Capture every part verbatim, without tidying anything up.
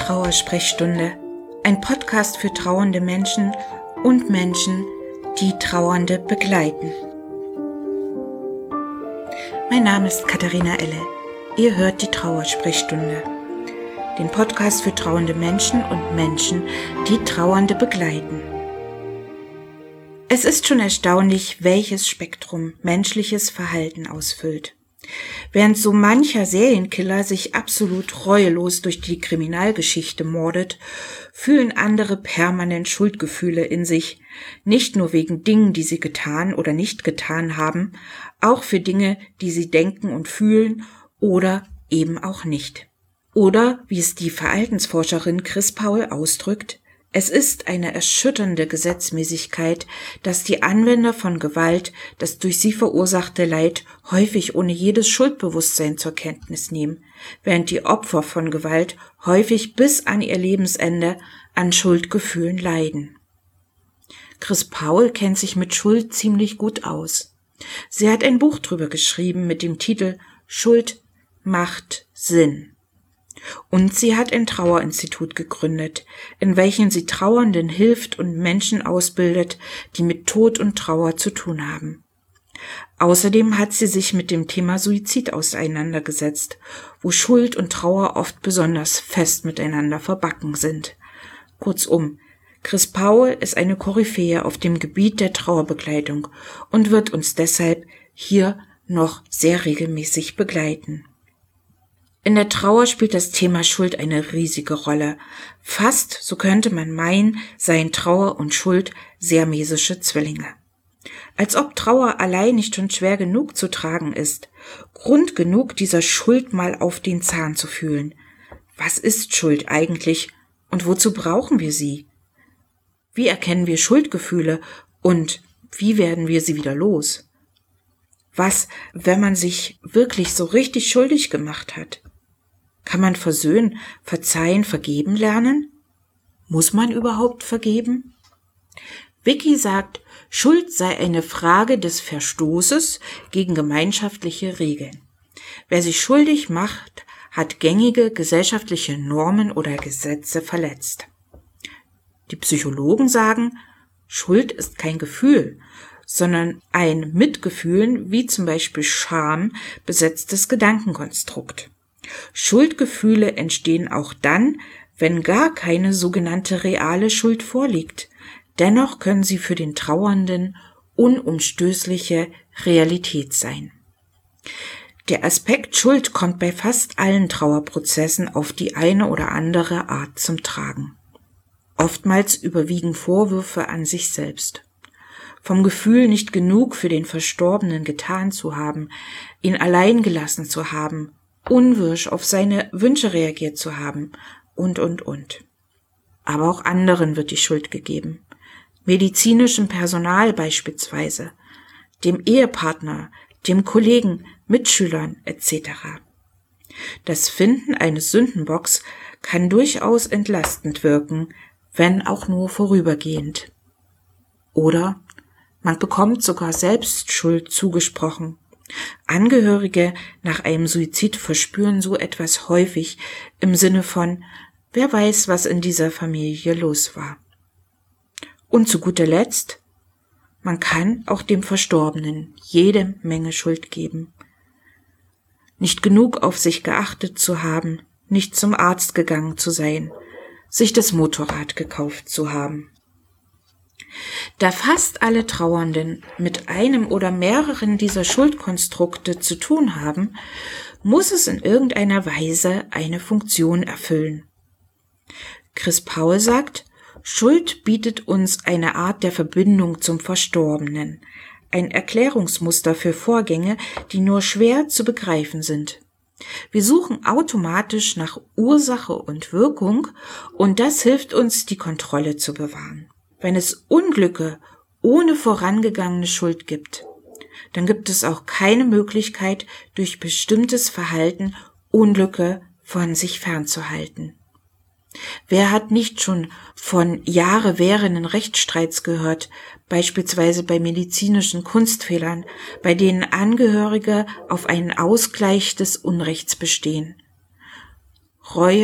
Trauersprechstunde, ein Podcast für trauernde Menschen und Menschen, die Trauernde begleiten. Mein Name ist Katharina Elle. Ihr hört die Trauersprechstunde, den Podcast für trauernde Menschen und Menschen, die Trauernde begleiten. Es ist schon erstaunlich, welches Spektrum menschliches Verhalten ausfüllt. Während so mancher Serienkiller sich absolut reuelos durch die Kriminalgeschichte mordet, fühlen andere permanent Schuldgefühle in sich, nicht nur wegen Dingen, die sie getan oder nicht getan haben, auch für Dinge, die sie denken und fühlen oder eben auch nicht. Oder, wie es die Verhaltensforscherin Chris Paul ausdrückt, es ist eine erschütternde Gesetzmäßigkeit, dass die Anwender von Gewalt das durch sie verursachte Leid häufig ohne jedes Schuldbewusstsein zur Kenntnis nehmen, während die Opfer von Gewalt häufig bis an ihr Lebensende an Schuldgefühlen leiden. Chris Paul kennt sich mit Schuld ziemlich gut aus. Sie hat ein Buch drüber geschrieben mit dem Titel Schuld macht Sinn. Und sie hat ein Trauerinstitut gegründet, in welchem sie Trauernden hilft und Menschen ausbildet, die mit Tod und Trauer zu tun haben. Außerdem hat sie sich mit dem Thema Suizid auseinandergesetzt, wo Schuld und Trauer oft besonders fest miteinander verbacken sind. Kurzum, Chris Paul ist eine Koryphäe auf dem Gebiet der Trauerbegleitung und wird uns deshalb hier noch sehr regelmäßig begleiten. In der Trauer spielt das Thema Schuld eine riesige Rolle. Fast, so könnte man meinen, seien Trauer und Schuld siamesische Zwillinge. Als ob Trauer allein nicht schon schwer genug zu tragen ist. Grund genug, dieser Schuld mal auf den Zahn zu fühlen. Was ist Schuld eigentlich und wozu brauchen wir sie? Wie erkennen wir Schuldgefühle und wie werden wir sie wieder los? Was, wenn man sich wirklich so richtig schuldig gemacht hat? Kann man versöhnen, verzeihen, vergeben lernen? Muss man überhaupt vergeben? Vicky sagt, Schuld sei eine Frage des Verstoßes gegen gemeinschaftliche Regeln. Wer sich schuldig macht, hat gängige gesellschaftliche Normen oder Gesetze verletzt. Die Psychologen sagen, Schuld ist kein Gefühl, sondern ein mit Gefühlen wie zum Beispiel Scham besetztes Gedankenkonstrukt. Schuldgefühle entstehen auch dann, wenn gar keine sogenannte reale Schuld vorliegt. Dennoch können sie für den Trauernden unumstößliche Realität sein. Der Aspekt Schuld kommt bei fast allen Trauerprozessen auf die eine oder andere Art zum Tragen. Oftmals überwiegen Vorwürfe an sich selbst. Vom Gefühl, nicht genug für den Verstorbenen getan zu haben, ihn allein gelassen zu haben, unwirsch auf seine Wünsche reagiert zu haben und, und, und. Aber auch anderen wird die Schuld gegeben. Medizinischem Personal beispielsweise, dem Ehepartner, dem Kollegen, Mitschülern et cetera. Das Finden eines Sündenbocks kann durchaus entlastend wirken, wenn auch nur vorübergehend. Oder man bekommt sogar selbst Schuld zugesprochen. Angehörige nach einem Suizid verspüren so etwas häufig im Sinne von, wer weiß, was in dieser Familie los war. Und zu guter Letzt, man kann auch dem Verstorbenen jede Menge Schuld geben. Nicht genug auf sich geachtet zu haben, nicht zum Arzt gegangen zu sein, sich das Motorrad gekauft zu haben. Da fast alle Trauernden mit einem oder mehreren dieser Schuldkonstrukte zu tun haben, muss es in irgendeiner Weise eine Funktion erfüllen. Chris Paul sagt, Schuld bietet uns eine Art der Verbindung zum Verstorbenen, ein Erklärungsmuster für Vorgänge, die nur schwer zu begreifen sind. Wir suchen automatisch nach Ursache und Wirkung und das hilft uns, die Kontrolle zu bewahren. Wenn es Unglücke ohne vorangegangene Schuld gibt, dann gibt es auch keine Möglichkeit, durch bestimmtes Verhalten Unglücke von sich fernzuhalten. Wer hat nicht schon von Jahre währenden Rechtsstreits gehört, beispielsweise bei medizinischen Kunstfehlern, bei denen Angehörige auf einen Ausgleich des Unrechts bestehen? Reue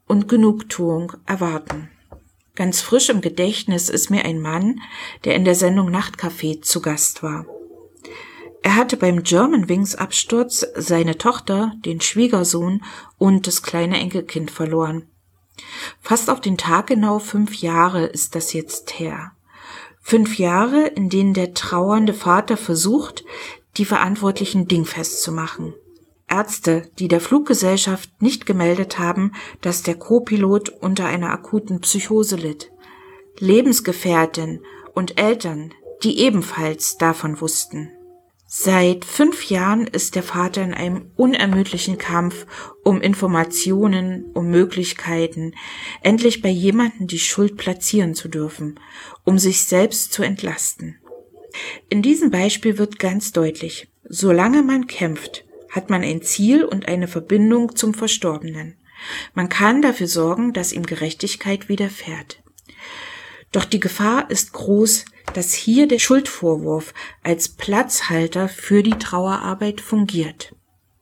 und Genugtuung erwarten. Ganz frisch im Gedächtnis ist mir ein Mann, der in der Sendung Nachtcafé zu Gast war. Er hatte beim Germanwings-Absturz seine Tochter, den Schwiegersohn und das kleine Enkelkind verloren. Fast auf den Tag genau fünf Jahre ist das jetzt her. Fünf Jahre, in denen der trauernde Vater versucht, die Verantwortlichen dingfest zu machen. Ärzte, die der Fluggesellschaft nicht gemeldet haben, dass der Co-Pilot unter einer akuten Psychose litt. Lebensgefährtin und Eltern, die ebenfalls davon wussten. Seit fünf Jahren ist der Vater in einem unermüdlichen Kampf um Informationen, um Möglichkeiten, endlich bei jemandem die Schuld platzieren zu dürfen, um sich selbst zu entlasten. In diesem Beispiel wird ganz deutlich, solange man kämpft, hat man ein Ziel und eine Verbindung zum Verstorbenen. Man kann dafür sorgen, dass ihm Gerechtigkeit widerfährt. Doch die Gefahr ist groß, dass hier der Schuldvorwurf als Platzhalter für die Trauerarbeit fungiert.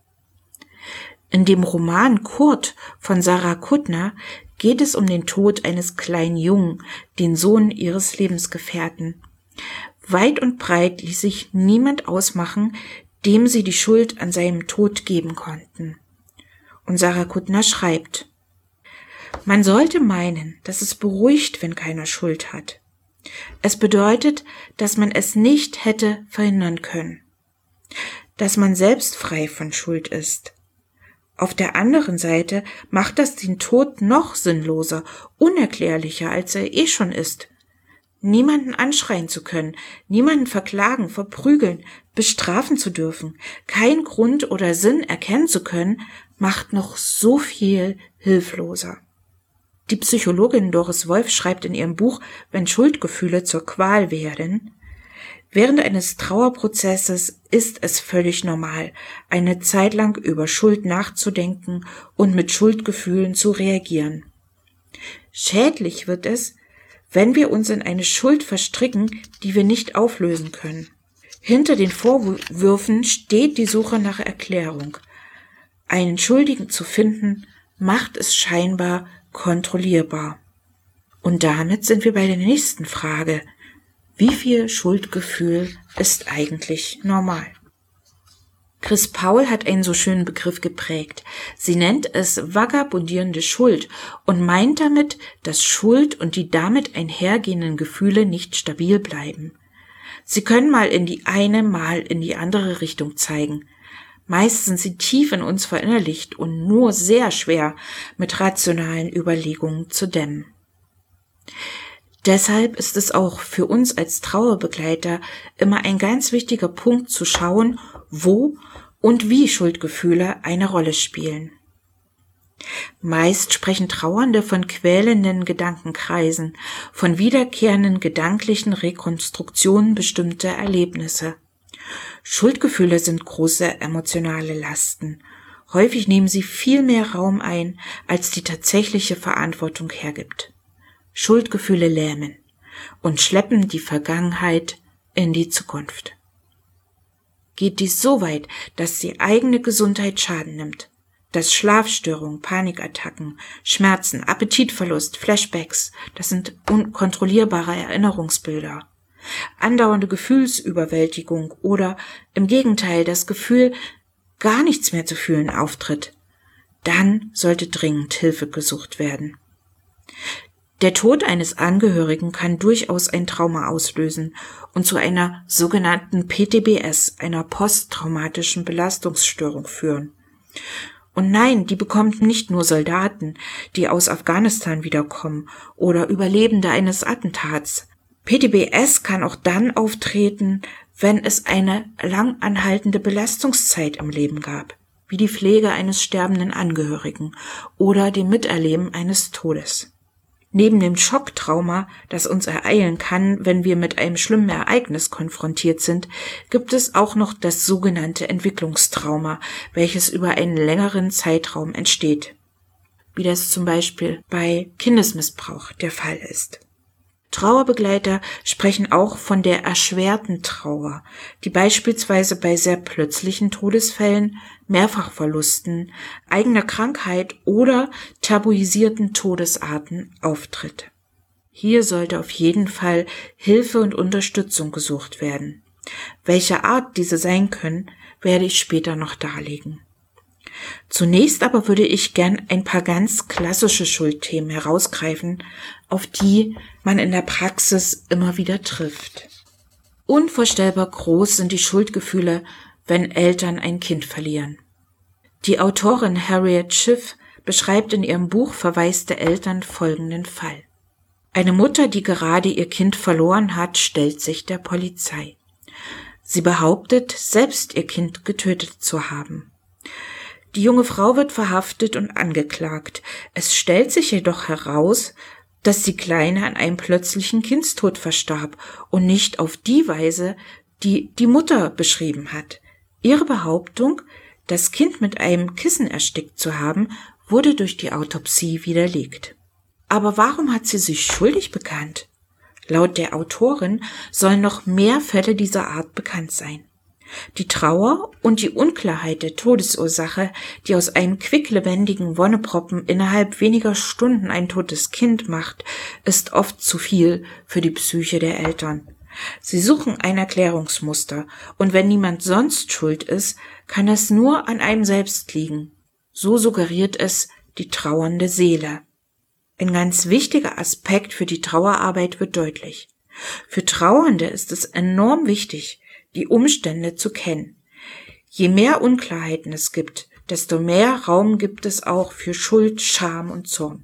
In dem Roman Kurt von Sarah Kuttner geht es um den Tod eines kleinen Jungen, den Sohn ihres Lebensgefährten. Weit und breit ließ sich niemand ausmachen, dem sie die Schuld an seinem Tod geben konnten. Und Sarah Kuttner schreibt: Man sollte meinen, dass es beruhigt, wenn keiner Schuld hat. Es bedeutet, dass man es nicht hätte verhindern können, dass man selbst frei von Schuld ist. Auf der anderen Seite macht das den Tod noch sinnloser, unerklärlicher, als er eh schon ist. Niemanden anschreien zu können, niemanden verklagen, verprügeln, bestrafen zu dürfen, keinen Grund oder Sinn erkennen zu können, macht noch so viel hilfloser. Die Psychologin Doris Wolf schreibt in ihrem Buch Wenn Schuldgefühle zur Qual werden: Während eines Trauerprozesses ist es völlig normal, eine Zeit lang über Schuld nachzudenken und mit Schuldgefühlen zu reagieren. Schädlich wird es, wenn wir uns in eine Schuld verstricken, die wir nicht auflösen können. Hinter den Vorwürfen steht die Suche nach Erklärung. Einen Schuldigen zu finden, macht es scheinbar kontrollierbar. Und damit sind wir bei der nächsten Frage. Wie viel Schuldgefühl ist eigentlich normal? Chris Paul hat einen so schönen Begriff geprägt. Sie nennt es vagabundierende Schuld und meint damit, dass Schuld und die damit einhergehenden Gefühle nicht stabil bleiben. Sie können mal in die eine, mal in die andere Richtung zeigen. Meist sind sie tief in uns verinnerlicht und nur sehr schwer mit rationalen Überlegungen zu dämmen. Deshalb ist es auch für uns als Trauerbegleiter immer ein ganz wichtiger Punkt zu schauen, wo und wie Schuldgefühle eine Rolle spielen. Meist sprechen Trauernde von quälenden Gedankenkreisen, von wiederkehrenden gedanklichen Rekonstruktionen bestimmter Erlebnisse. Schuldgefühle sind große emotionale Lasten. Häufig nehmen sie viel mehr Raum ein, als die tatsächliche Verantwortung hergibt. Schuldgefühle lähmen und schleppen die Vergangenheit in die Zukunft. Geht dies so weit, dass die eigene Gesundheit Schaden nimmt, dass Schlafstörungen, Panikattacken, Schmerzen, Appetitverlust, Flashbacks, das sind unkontrollierbare Erinnerungsbilder, andauernde Gefühlsüberwältigung oder im Gegenteil das Gefühl, gar nichts mehr zu fühlen auftritt, dann sollte dringend Hilfe gesucht werden. Der Tod eines Angehörigen kann durchaus ein Trauma auslösen und zu einer sogenannten P T B S, einer posttraumatischen Belastungsstörung führen. Und nein, die bekommen nicht nur Soldaten, die aus Afghanistan wiederkommen oder Überlebende eines Attentats. P T B S kann auch dann auftreten, wenn es eine lang anhaltende Belastungszeit im Leben gab, wie die Pflege eines sterbenden Angehörigen oder dem Miterleben eines Todes. Neben dem Schocktrauma, das uns ereilen kann, wenn wir mit einem schlimmen Ereignis konfrontiert sind, gibt es auch noch das sogenannte Entwicklungstrauma, welches über einen längeren Zeitraum entsteht, wie das zum Beispiel bei Kindesmissbrauch der Fall ist. Trauerbegleiter sprechen auch von der erschwerten Trauer, die beispielsweise bei sehr plötzlichen Todesfällen, Mehrfachverlusten, eigener Krankheit oder tabuisierten Todesarten auftritt. Hier sollte auf jeden Fall Hilfe und Unterstützung gesucht werden. Welcher Art diese sein können, werde ich später noch darlegen. Zunächst aber würde ich gern ein paar ganz klassische Schuldthemen herausgreifen, auf die man in der Praxis immer wieder trifft. Unvorstellbar groß sind die Schuldgefühle, wenn Eltern ein Kind verlieren. Die Autorin Harriet Schiff beschreibt in ihrem Buch Verwaiste Eltern folgenden Fall. Eine Mutter, die gerade ihr Kind verloren hat, stellt sich der Polizei. Sie behauptet, selbst ihr Kind getötet zu haben. Die junge Frau wird verhaftet und angeklagt. Es stellt sich jedoch heraus, dass die Kleine an einem plötzlichen Kindstod verstarb und nicht auf die Weise, die die Mutter beschrieben hat. Ihre Behauptung, das Kind mit einem Kissen erstickt zu haben, wurde durch die Autopsie widerlegt. Aber warum hat sie sich schuldig bekannt? Laut der Autorin sollen noch mehr Fälle dieser Art bekannt sein. Die Trauer und die Unklarheit der Todesursache, die aus einem quicklebendigen Wonneproppen innerhalb weniger Stunden ein totes Kind macht, ist oft zu viel für die Psyche der Eltern. Sie suchen ein Erklärungsmuster, und wenn niemand sonst schuld ist, kann es nur an einem selbst liegen. So suggeriert es die trauernde Seele. Ein ganz wichtiger Aspekt für die Trauerarbeit wird deutlich. Für Trauernde ist es enorm wichtig, die Umstände zu kennen. Je mehr Unklarheiten es gibt, desto mehr Raum gibt es auch für Schuld, Scham und Zorn.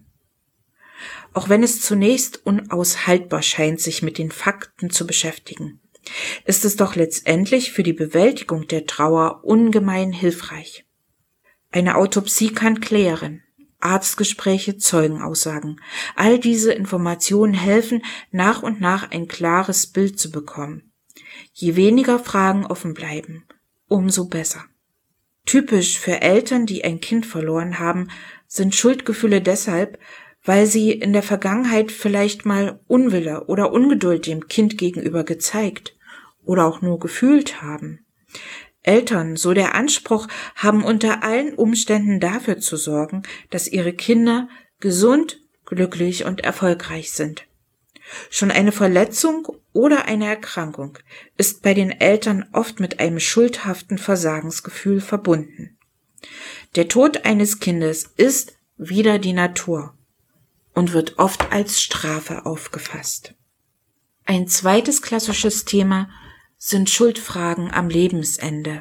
Auch wenn es zunächst unaushaltbar scheint, sich mit den Fakten zu beschäftigen, ist es doch letztendlich für die Bewältigung der Trauer ungemein hilfreich. Eine Autopsie kann klären, Arztgespräche, Zeugenaussagen. All diese Informationen helfen, nach und nach ein klares Bild zu bekommen. Je weniger Fragen offen bleiben, umso besser. Typisch für Eltern, die ein Kind verloren haben, sind Schuldgefühle deshalb, weil sie in der Vergangenheit vielleicht mal Unwille oder Ungeduld dem Kind gegenüber gezeigt oder auch nur gefühlt haben. Eltern, so der Anspruch, haben unter allen Umständen dafür zu sorgen, dass ihre Kinder gesund, glücklich und erfolgreich sind. Schon eine Verletzung oder eine Erkrankung ist bei den Eltern oft mit einem schuldhaften Versagensgefühl verbunden. Der Tod eines Kindes ist wider die Natur und wird oft als Strafe aufgefasst. Ein zweites klassisches Thema sind Schuldfragen am Lebensende.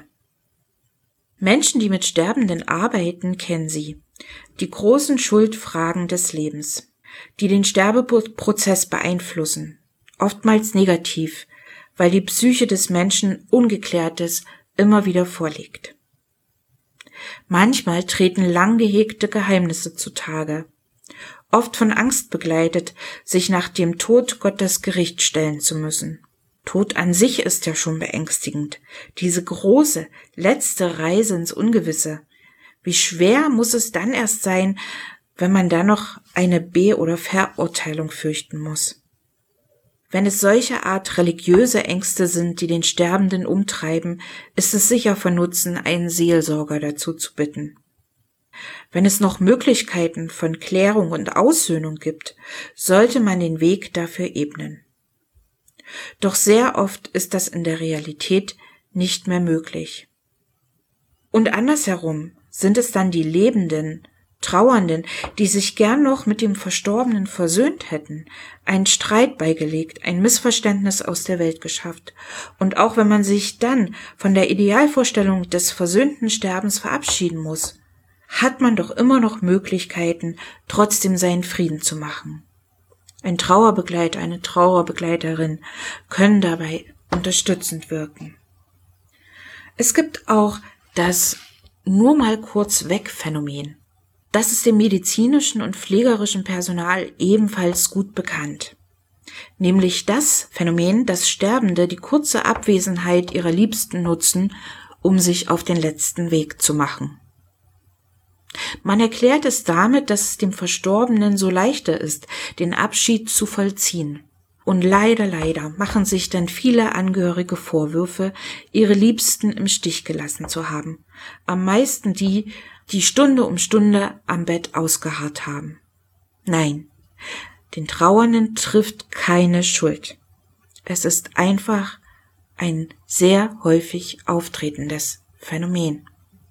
Menschen, die mit Sterbenden arbeiten, kennen sie. Die großen Schuldfragen des Lebens, die den Sterbeprozess beeinflussen, oftmals negativ, weil die Psyche des Menschen Ungeklärtes immer wieder vorliegt. Manchmal treten lang gehegte Geheimnisse zutage, oft von Angst begleitet, sich nach dem Tod Gottes Gericht stellen zu müssen. Tod an sich ist ja schon beängstigend. Diese große, letzte Reise ins Ungewisse. Wie schwer muss es dann erst sein, wenn man da noch eine Be- oder Verurteilung fürchten muss? Wenn es solche Art religiöse Ängste sind, die den Sterbenden umtreiben, ist es sicher von Nutzen, einen Seelsorger dazu zu bitten. Wenn es noch Möglichkeiten von Klärung und Aussöhnung gibt, sollte man den Weg dafür ebnen. Doch sehr oft ist das in der Realität nicht mehr möglich. Und andersherum sind es dann die Lebenden, Trauernden, die sich gern noch mit dem Verstorbenen versöhnt hätten, einen Streit beigelegt, ein Missverständnis aus der Welt geschafft. Und auch wenn man sich dann von der Idealvorstellung des versöhnten Sterbens verabschieden muss, hat man doch immer noch Möglichkeiten, trotzdem seinen Frieden zu machen. Ein Trauerbegleiter, eine Trauerbegleiterin können dabei unterstützend wirken. Es gibt auch das nur mal kurz weg Phänomen. Das ist dem medizinischen und pflegerischen Personal ebenfalls gut bekannt. Nämlich das Phänomen, dass Sterbende die kurze Abwesenheit ihrer Liebsten nutzen, um sich auf den letzten Weg zu machen. Man erklärt es damit, dass es dem Verstorbenen so leichter ist, den Abschied zu vollziehen. Und leider, leider machen sich dann viele Angehörige Vorwürfe, ihre Liebsten im Stich gelassen zu haben. Am meisten die, die Stunde um Stunde am Bett ausgeharrt haben. Nein, den Trauernden trifft keine Schuld. Es ist einfach ein sehr häufig auftretendes Phänomen.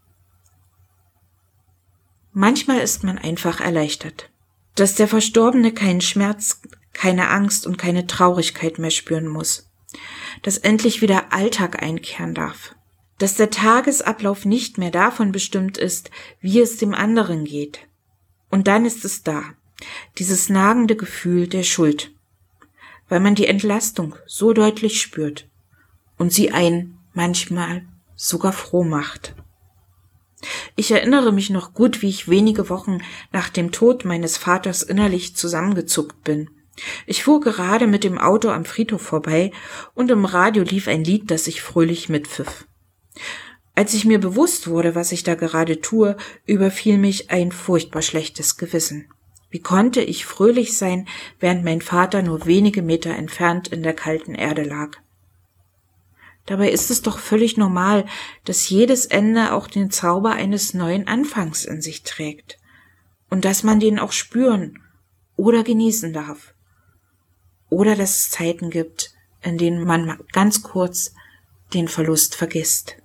Manchmal ist man einfach erleichtert, dass der Verstorbene keinen Schmerz, keine Angst und keine Traurigkeit mehr spüren muss, dass endlich wieder Alltag einkehren darf, dass der Tagesablauf nicht mehr davon bestimmt ist, wie es dem anderen geht. Und dann ist es da, dieses nagende Gefühl der Schuld, weil man die Entlastung so deutlich spürt und sie einen manchmal sogar froh macht. Ich erinnere mich noch gut, wie ich wenige Wochen nach dem Tod meines Vaters innerlich zusammengezuckt bin. Ich fuhr gerade mit dem Auto am Friedhof vorbei und im Radio lief ein Lied, das ich fröhlich mitpfiff. Als ich mir bewusst wurde, was ich da gerade tue, überfiel mich ein furchtbar schlechtes Gewissen. Wie konnte ich fröhlich sein, während mein Vater nur wenige Meter entfernt in der kalten Erde lag? Dabei ist es doch völlig normal, dass jedes Ende auch den Zauber eines neuen Anfangs in sich trägt und dass man den auch spüren oder genießen darf. Oder dass es Zeiten gibt, in denen man ganz kurz den Verlust vergisst.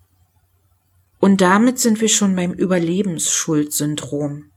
Und damit sind wir schon beim Überlebensschuldsyndrom.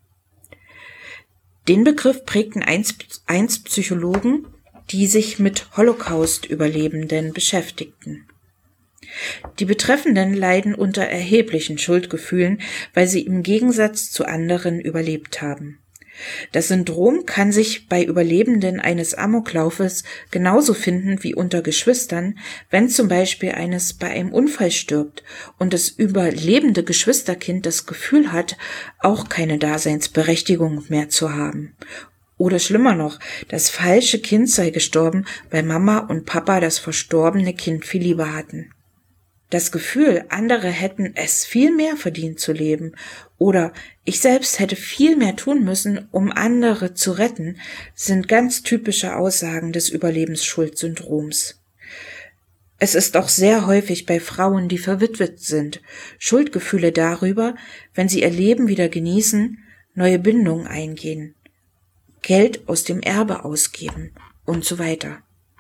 Den Begriff prägten einst, einst Psychologen, die sich mit Holocaust-Überlebenden beschäftigten. Die Betreffenden leiden unter erheblichen Schuldgefühlen, weil sie im Gegensatz zu anderen überlebt haben. Das Syndrom kann sich bei Überlebenden eines Amoklaufes genauso finden wie unter Geschwistern, wenn zum Beispiel eines bei einem Unfall stirbt und das überlebende Geschwisterkind das Gefühl hat, auch keine Daseinsberechtigung mehr zu haben. Oder schlimmer noch, das falsche Kind sei gestorben, weil Mama und Papa das verstorbene Kind viel lieber hatten. Das Gefühl, andere hätten es viel mehr verdient zu leben oder ich selbst hätte viel mehr tun müssen, um andere zu retten, sind ganz typische Aussagen des Überlebensschuldsyndroms. Es ist auch sehr häufig bei Frauen, die verwitwet sind, Schuldgefühle darüber, wenn sie ihr Leben wieder genießen, neue Bindungen eingehen, Geld aus dem Erbe ausgeben und so weiter.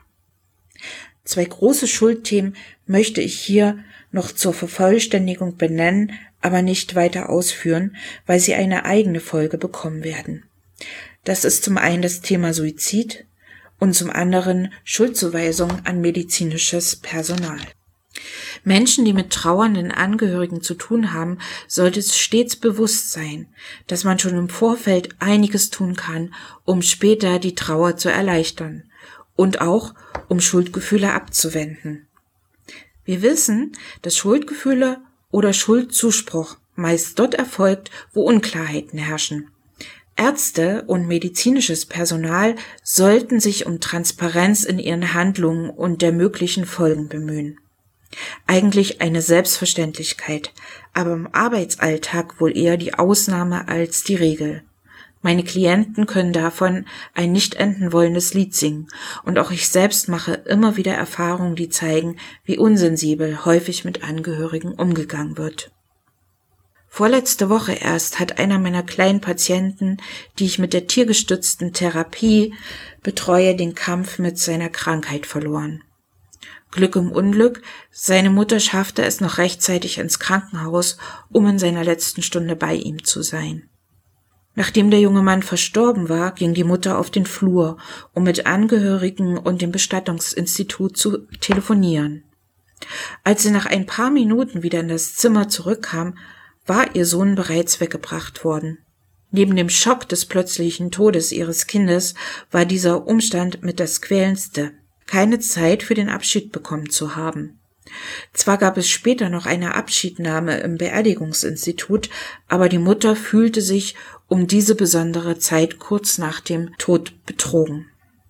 Zwei große Schuldthemen möchte ich hier noch zur Vervollständigung benennen, aber nicht weiter ausführen, weil sie eine eigene Folge bekommen werden. Das ist zum einen das Thema Suizid und zum anderen Schuldzuweisung an medizinisches Personal. Menschen, die mit trauernden Angehörigen zu tun haben, sollte es stets bewusst sein, dass man schon im Vorfeld einiges tun kann, um später die Trauer zu erleichtern und auch um Schuldgefühle abzuwenden. Wir wissen, dass Schuldgefühle oder Schuldzuspruch meist dort erfolgt, wo Unklarheiten herrschen. Ärzte und medizinisches Personal sollten sich um Transparenz in ihren Handlungen und der möglichen Folgen bemühen. Eigentlich eine Selbstverständlichkeit, aber im Arbeitsalltag wohl eher die Ausnahme als die Regel. Meine Klienten können davon ein nicht enden wollendes Lied singen und auch ich selbst mache immer wieder Erfahrungen, die zeigen, wie unsensibel häufig mit Angehörigen umgegangen wird. Vorletzte Woche erst hat einer meiner kleinen Patienten, die ich mit der tiergestützten Therapie betreue, den Kampf mit seiner Krankheit verloren. Glück im Unglück, seine Mutter schaffte es noch rechtzeitig ins Krankenhaus, um in seiner letzten Stunde bei ihm zu sein. Nachdem der junge Mann verstorben war, ging die Mutter auf den Flur, um mit Angehörigen und dem Bestattungsinstitut zu telefonieren. Als sie nach ein paar Minuten wieder in das Zimmer zurückkam, war ihr Sohn bereits weggebracht worden. Neben dem Schock des plötzlichen Todes ihres Kindes war dieser Umstand mit das Quälendste, keine Zeit für den Abschied bekommen zu haben. Zwar gab es später noch eine Abschiednahme im Beerdigungsinstitut, aber die Mutter fühlte sich um diese besondere Zeit kurz nach dem Tod betrogen.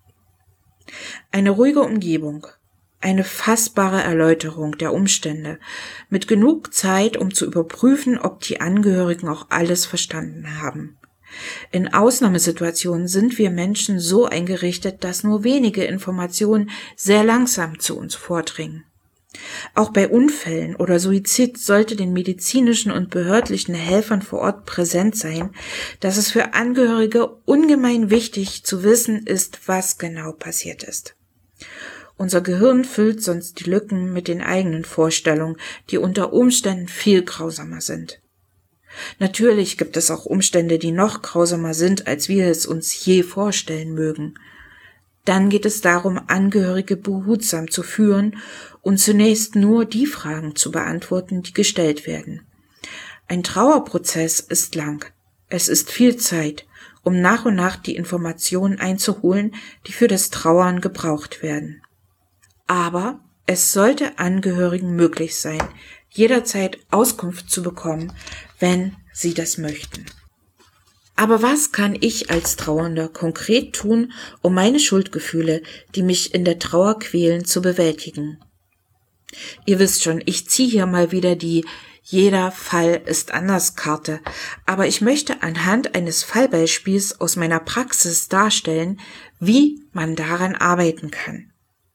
Eine ruhige Umgebung, eine fassbare Erläuterung der Umstände, mit genug Zeit, um zu überprüfen, ob die Angehörigen auch alles verstanden haben. In Ausnahmesituationen sind wir Menschen so eingerichtet, dass nur wenige Informationen sehr langsam zu uns vordringen. Auch bei Unfällen oder Suizid sollte den medizinischen und behördlichen Helfern vor Ort präsent sein, dass es für Angehörige ungemein wichtig zu wissen ist, was genau passiert ist. Unser Gehirn füllt sonst die Lücken mit den eigenen Vorstellungen, die unter Umständen viel grausamer sind. Natürlich gibt es auch Umstände, die noch grausamer sind, als wir es uns je vorstellen mögen. Dann geht es darum, Angehörige behutsam zu führen und zunächst nur die Fragen zu beantworten, die gestellt werden. Ein Trauerprozess ist lang. Es ist viel Zeit, um nach und nach die Informationen einzuholen, die für das Trauern gebraucht werden. Aber es sollte Angehörigen möglich sein, jederzeit Auskunft zu bekommen, wenn sie das möchten. Aber was kann ich als Trauernder konkret tun, um meine Schuldgefühle, die mich in der Trauer quälen, zu bewältigen? Ihr wisst schon, ich ziehe hier mal wieder die Jeder Fall ist anders Karte, aber ich möchte anhand eines Fallbeispiels aus meiner Praxis darstellen, wie man daran arbeiten kann.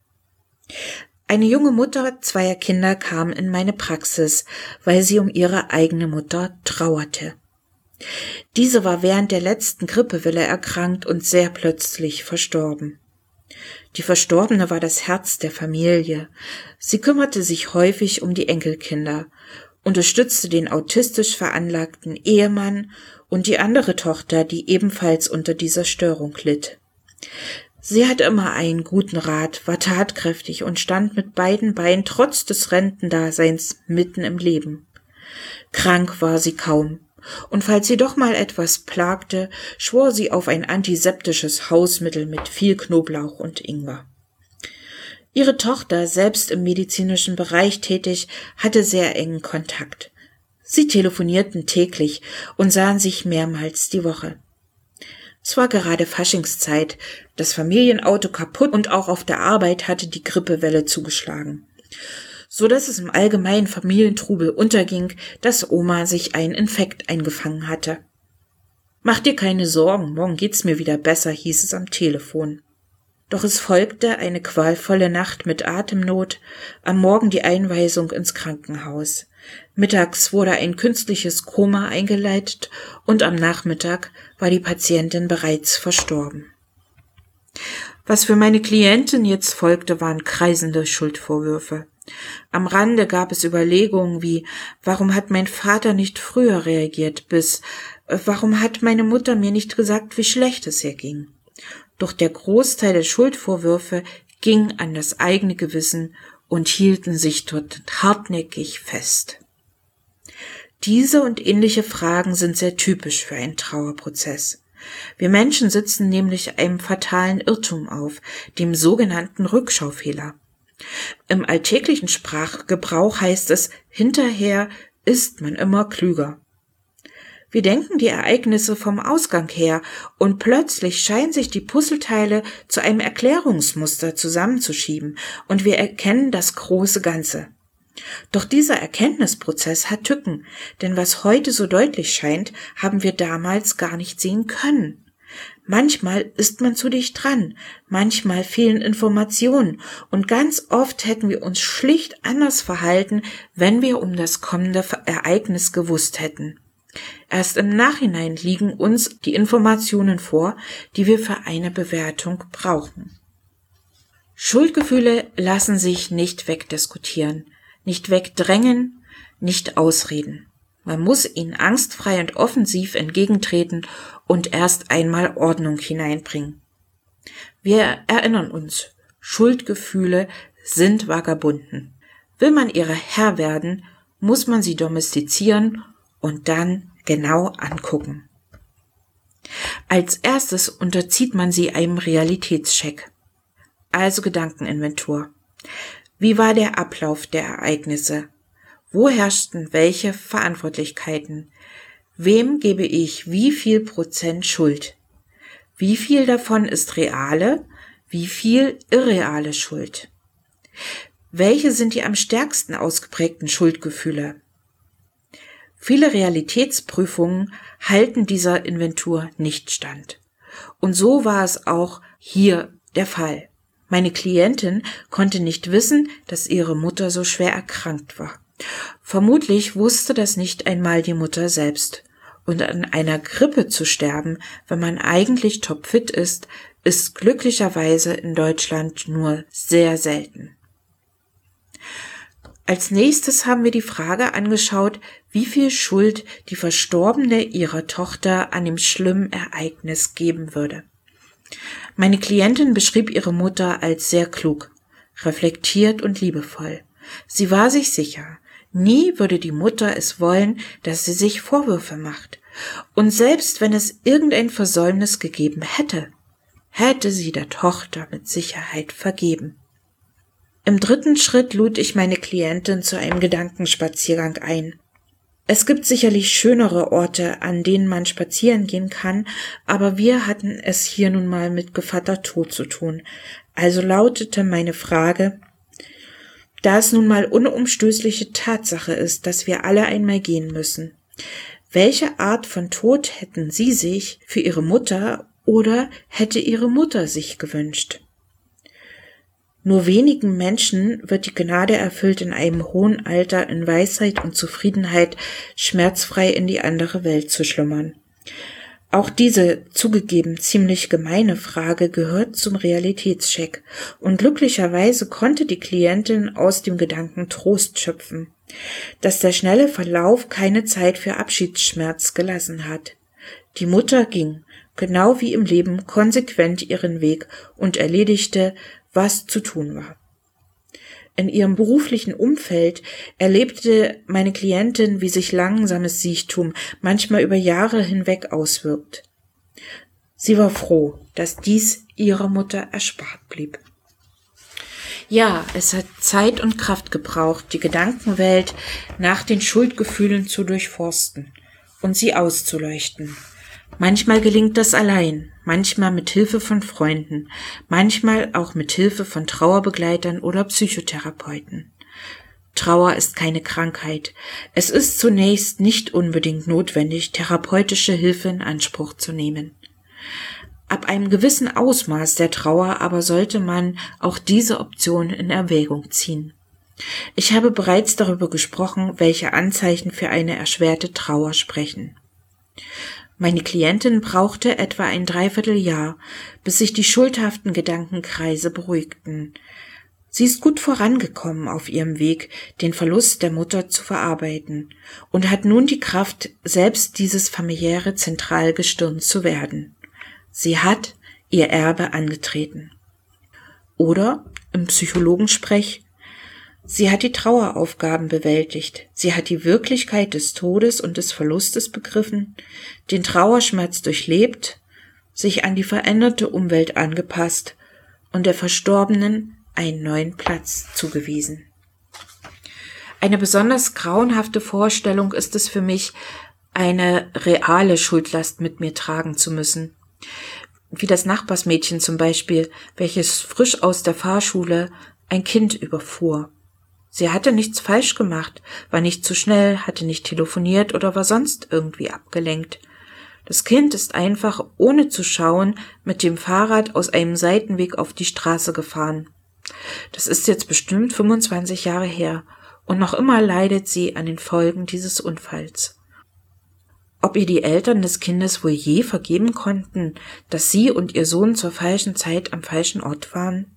Eine junge Mutter zweier Kinder kam in meine Praxis, weil sie um ihre eigene Mutter trauerte. Diese war während der letzten Grippewelle erkrankt und sehr plötzlich verstorben. Die Verstorbene war das Herz der Familie. Sie kümmerte sich häufig um die Enkelkinder, unterstützte den autistisch veranlagten Ehemann und die andere Tochter, die ebenfalls unter dieser Störung litt. Sie hatte immer einen guten Rat, war tatkräftig und stand mit beiden Beinen trotz des Rentendaseins mitten im Leben. Krank war sie kaum. Und falls sie doch mal etwas plagte, schwor sie auf ein antiseptisches Hausmittel mit viel Knoblauch und Ingwer. Ihre Tochter, selbst im medizinischen Bereich tätig, hatte sehr engen Kontakt. Sie telefonierten täglich und sahen sich mehrmals die Woche. Es war gerade Faschingszeit, das Familienauto kaputt und auch auf der Arbeit hatte die Grippewelle zugeschlagen, so dass es im allgemeinen Familientrubel unterging, dass Oma sich einen Infekt eingefangen hatte. »Mach dir keine Sorgen, morgen geht's mir wieder besser«, hieß es am Telefon. Doch es folgte eine qualvolle Nacht mit Atemnot, am Morgen die Einweisung ins Krankenhaus. Mittags wurde ein künstliches Koma eingeleitet und am Nachmittag war die Patientin bereits verstorben. Was für meine Klientin jetzt folgte, waren kreisende Schuldvorwürfe. Am Rande gab es Überlegungen wie, warum hat mein Vater nicht früher reagiert, bis, warum hat meine Mutter mir nicht gesagt, wie schlecht es ihr ging. Doch der Großteil der Schuldvorwürfe ging an das eigene Gewissen und hielten sich dort hartnäckig fest. Diese und ähnliche Fragen sind sehr typisch für einen Trauerprozess. Wir Menschen sitzen nämlich einem fatalen Irrtum auf, dem sogenannten Rückschaufehler. Im alltäglichen Sprachgebrauch heißt es, hinterher ist man immer klüger. Wir denken die Ereignisse vom Ausgang her und plötzlich scheinen sich die Puzzleteile zu einem Erklärungsmuster zusammenzuschieben und wir erkennen das große Ganze. Doch dieser Erkenntnisprozess hat Tücken, denn was heute so deutlich scheint, haben wir damals gar nicht sehen können. Manchmal ist man zu dicht dran, manchmal fehlen Informationen und ganz oft hätten wir uns schlicht anders verhalten, wenn wir um das kommende Ereignis gewusst hätten. Erst im Nachhinein liegen uns die Informationen vor, die wir für eine Bewertung brauchen. Schuldgefühle lassen sich nicht wegdiskutieren, nicht wegdrängen, nicht ausreden. Man muss ihnen angstfrei und offensiv entgegentreten und erst einmal Ordnung hineinbringen. Wir erinnern uns, Schuldgefühle sind Vagabunden. Will man ihre Herr werden, muss man sie domestizieren und dann genau angucken. Als erstes unterzieht man sie einem Realitätscheck. Also Gedankeninventur. Wie war der Ablauf der Ereignisse? Wo herrschten welche Verantwortlichkeiten? Wem gebe ich wie viel Prozent Schuld? Wie viel davon ist reale, wie viel irreale Schuld? Welche sind die am stärksten ausgeprägten Schuldgefühle? Viele Realitätsprüfungen halten dieser Inventur nicht stand. Und so war es auch hier der Fall. Meine Klientin konnte nicht wissen, dass ihre Mutter so schwer erkrankt war. Vermutlich wusste das nicht einmal die Mutter selbst. Und an einer Grippe zu sterben, wenn man eigentlich topfit ist, ist glücklicherweise in Deutschland nur sehr selten. Als nächstes haben wir die Frage angeschaut, wie viel Schuld die Verstorbene ihrer Tochter an dem schlimmen Ereignis geben würde. Meine Klientin beschrieb ihre Mutter als sehr klug, reflektiert und liebevoll. Sie war sich sicher, nie würde die Mutter es wollen, dass sie sich Vorwürfe macht. Und selbst wenn es irgendein Versäumnis gegeben hätte, hätte sie der Tochter mit Sicherheit vergeben. Im dritten Schritt lud ich meine Klientin zu einem Gedankenspaziergang ein. Es gibt sicherlich schönere Orte, an denen man spazieren gehen kann, aber wir hatten es hier nun mal mit Gevatter Tod zu tun. Also lautete meine Frage: Da es nun mal unumstößliche Tatsache ist, dass wir alle einmal gehen müssen, welche Art von Tod hätten Sie sich für Ihre Mutter oder hätte Ihre Mutter sich gewünscht? Nur wenigen Menschen wird die Gnade erfüllt, in einem hohen Alter in Weisheit und Zufriedenheit schmerzfrei in die andere Welt zu schlummern. Auch diese zugegeben ziemlich gemeine Frage gehört zum Realitätscheck, und glücklicherweise konnte die Klientin aus dem Gedanken Trost schöpfen, dass der schnelle Verlauf keine Zeit für Abschiedsschmerz gelassen hat. Die Mutter ging, genau wie im Leben, konsequent ihren Weg und erledigte, was zu tun war. In ihrem beruflichen Umfeld erlebte meine Klientin, wie sich langsames Siechtum manchmal über Jahre hinweg auswirkt. Sie war froh, dass dies ihrer Mutter erspart blieb. Ja, es hat Zeit und Kraft gebraucht, die Gedankenwelt nach den Schuldgefühlen zu durchforsten und sie auszuleuchten. Manchmal gelingt das allein, manchmal mit Hilfe von Freunden, manchmal auch mit Hilfe von Trauerbegleitern oder Psychotherapeuten. Trauer ist keine Krankheit. Es ist zunächst nicht unbedingt notwendig, therapeutische Hilfe in Anspruch zu nehmen. Ab einem gewissen Ausmaß der Trauer aber sollte man auch diese Option in Erwägung ziehen. Ich habe bereits darüber gesprochen, welche Anzeichen für eine erschwerte Trauer sprechen. Meine Klientin brauchte etwa ein Dreivierteljahr, bis sich die schuldhaften Gedankenkreise beruhigten. Sie ist gut vorangekommen auf ihrem Weg, den Verlust der Mutter zu verarbeiten, und hat nun die Kraft, selbst dieses familiäre Zentralgestirn zu werden. Sie hat ihr Erbe angetreten. Oder im Psychologensprech: Sie hat die Traueraufgaben bewältigt, sie hat die Wirklichkeit des Todes und des Verlustes begriffen, den Trauerschmerz durchlebt, sich an die veränderte Umwelt angepasst und der Verstorbenen einen neuen Platz zugewiesen. Eine besonders grauenhafte Vorstellung ist es für mich, eine reale Schuldlast mit mir tragen zu müssen. Wie das Nachbarsmädchen zum Beispiel, welches frisch aus der Fahrschule ein Kind überfuhr. Sie hatte nichts falsch gemacht, war nicht zu schnell, hatte nicht telefoniert oder war sonst irgendwie abgelenkt. Das Kind ist einfach, ohne zu schauen, mit dem Fahrrad aus einem Seitenweg auf die Straße gefahren. Das ist jetzt bestimmt fünfundzwanzig Jahre her und noch immer leidet sie an den Folgen dieses Unfalls. Ob ihr die Eltern des Kindes wohl je vergeben konnten, dass sie und ihr Sohn zur falschen Zeit am falschen Ort waren?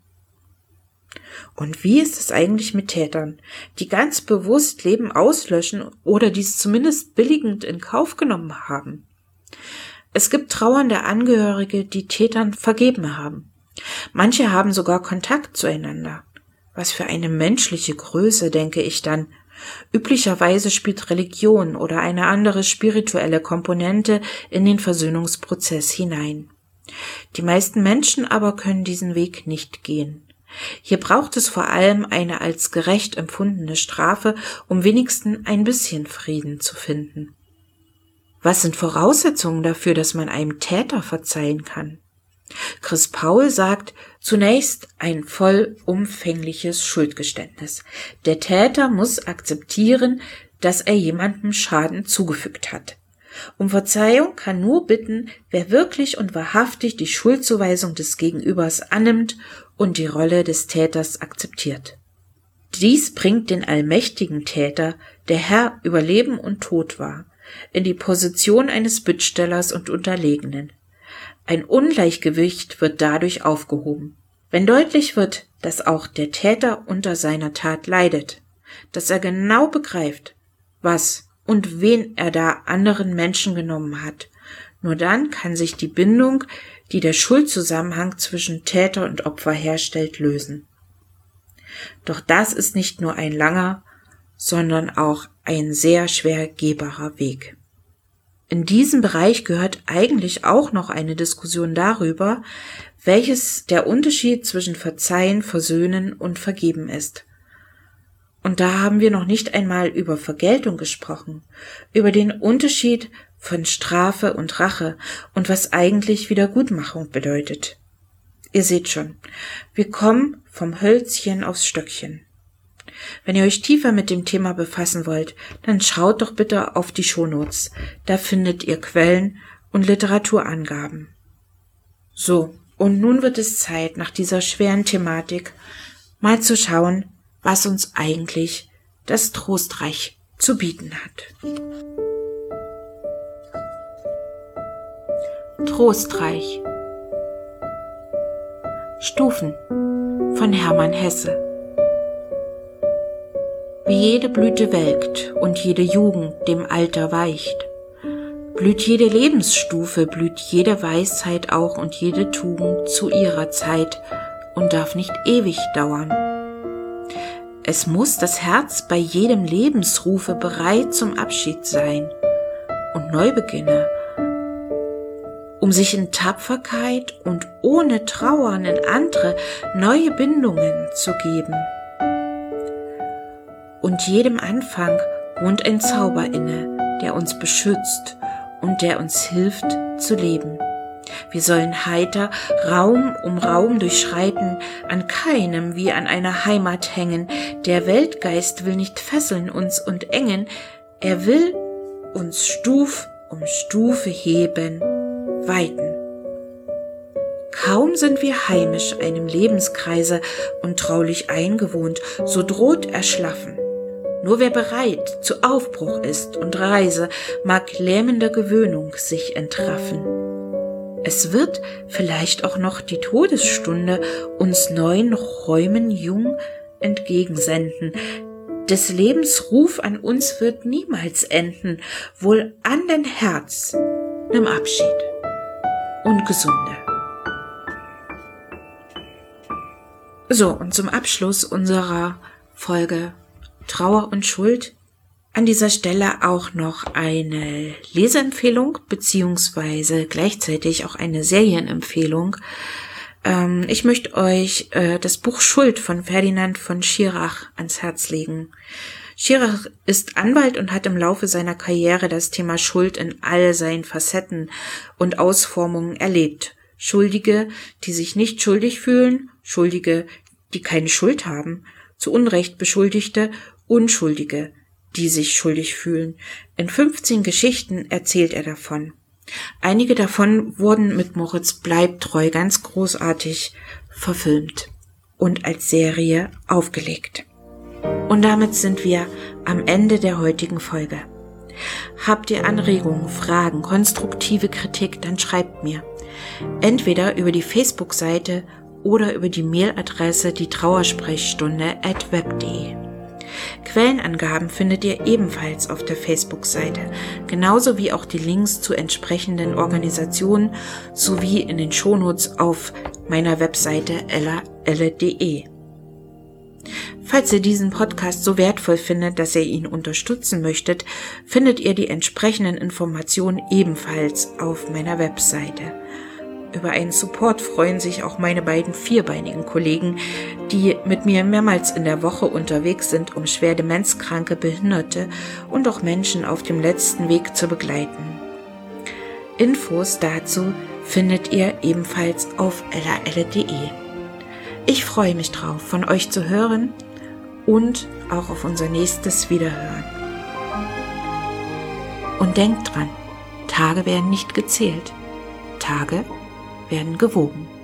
Und wie ist es eigentlich mit Tätern, die ganz bewusst Leben auslöschen oder dies zumindest billigend in Kauf genommen haben? Es gibt trauernde Angehörige, die Tätern vergeben haben. Manche haben sogar Kontakt zueinander. Was für eine menschliche Größe, denke ich dann. Üblicherweise spielt Religion oder eine andere spirituelle Komponente in den Versöhnungsprozess hinein. Die meisten Menschen aber können diesen Weg nicht gehen. Hier braucht es vor allem eine als gerecht empfundene Strafe, um wenigstens ein bisschen Frieden zu finden. Was sind Voraussetzungen dafür, dass man einem Täter verzeihen kann? Chris Paul sagt, zunächst ein vollumfängliches Schuldgeständnis. Der Täter muss akzeptieren, dass er jemandem Schaden zugefügt hat. Um Verzeihung kann nur bitten, wer wirklich und wahrhaftig die Schuldzuweisung des Gegenübers annimmt und die Rolle des Täters akzeptiert. Dies bringt den allmächtigen Täter, der Herr über Leben und Tod war, in die Position eines Bittstellers und Unterlegenen. Ein Ungleichgewicht wird dadurch aufgehoben. Wenn deutlich wird, dass auch der Täter unter seiner Tat leidet, dass er genau begreift, was und wen er da anderen Menschen genommen hat, nur dann kann sich die Bindung, die der Schuldzusammenhang zwischen Täter und Opfer herstellt, lösen. Doch das ist nicht nur ein langer, sondern auch ein sehr schwer gehbarer Weg. In diesem Bereich gehört eigentlich auch noch eine Diskussion darüber, welches der Unterschied zwischen Verzeihen, Versöhnen und Vergeben ist. Und da haben wir noch nicht einmal über Vergeltung gesprochen, über den Unterschied von Strafe und Rache und was eigentlich Wiedergutmachung bedeutet. Ihr seht schon, wir kommen vom Hölzchen aufs Stöckchen. Wenn ihr euch tiefer mit dem Thema befassen wollt, dann schaut doch bitte auf die Shownotes. Da findet ihr Quellen und Literaturangaben. So, und nun wird es Zeit, nach dieser schweren Thematik mal zu schauen, was uns eigentlich das Trostreich zu bieten hat. Trostreich. Stufen von Hermann Hesse. Wie jede Blüte welkt und jede Jugend dem Alter weicht, blüht jede Lebensstufe, blüht jede Weisheit auch und jede Tugend zu ihrer Zeit und darf nicht ewig dauern. Es muss das Herz bei jedem Lebensrufe bereit zum Abschied sein und Neubeginne, um sich in Tapferkeit und ohne Trauern in andere neue Bindungen zu geben. Und jedem Anfang wohnt ein Zauber inne, der uns beschützt und der uns hilft zu leben. Wir sollen heiter Raum um Raum durchschreiten, an keinem wie an einer Heimat hängen. Der Weltgeist will nicht fesseln uns und engen, er will uns Stuf um Stufe heben, weiten. Kaum sind wir heimisch einem Lebenskreise und traulich eingewohnt, so droht Erschlaffen. Nur wer bereit zu Aufbruch ist und Reise, mag lähmender Gewöhnung sich entraffen. Es wird vielleicht auch noch die Todesstunde uns neuen Räumen jung entgegensenden. Des Lebens Ruf an uns wird niemals enden, wohl an dein Herz, nimm Abschied und Gesunde. So, und zum Abschluss unserer Folge Trauer und Schuld an dieser Stelle auch noch eine Leseempfehlung beziehungsweise gleichzeitig auch eine Serienempfehlung. Ähm, ich möchte euch äh, das Buch Schuld von Ferdinand von Schirach ans Herz legen. Schirach ist Anwalt und hat im Laufe seiner Karriere das Thema Schuld in all seinen Facetten und Ausformungen erlebt. Schuldige, die sich nicht schuldig fühlen, Schuldige, die keine Schuld haben, zu Unrecht Beschuldigte, Unschuldige, die sich schuldig fühlen. In fünfzehn Geschichten erzählt er davon. Einige davon wurden mit Moritz Bleibtreu ganz großartig verfilmt und als Serie aufgelegt. Und damit sind wir am Ende der heutigen Folge. Habt ihr Anregungen, Fragen, konstruktive Kritik, dann schreibt mir. Entweder über die Facebook-Seite oder über die Mailadresse die Trauersprechstunde at web punkt de. Quellenangaben findet ihr ebenfalls auf der Facebook-Seite, genauso wie auch die Links zu entsprechenden Organisationen sowie in den Shownotes auf meiner Webseite ella elle punkt de. Falls ihr diesen Podcast so wertvoll findet, dass ihr ihn unterstützen möchtet, findet ihr die entsprechenden Informationen ebenfalls auf meiner Webseite. Über einen Support freuen sich auch meine beiden vierbeinigen Kollegen, die mit mir mehrmals in der Woche unterwegs sind, um schwer demenzkranke, Behinderte und auch Menschen auf dem letzten Weg zu begleiten. Infos dazu findet ihr ebenfalls auf ella elle punkt de. Ich freue mich drauf, von euch zu hören und auch auf unser nächstes Wiederhören. Und denkt dran, Tage werden nicht gezählt, Tage werden gewogen.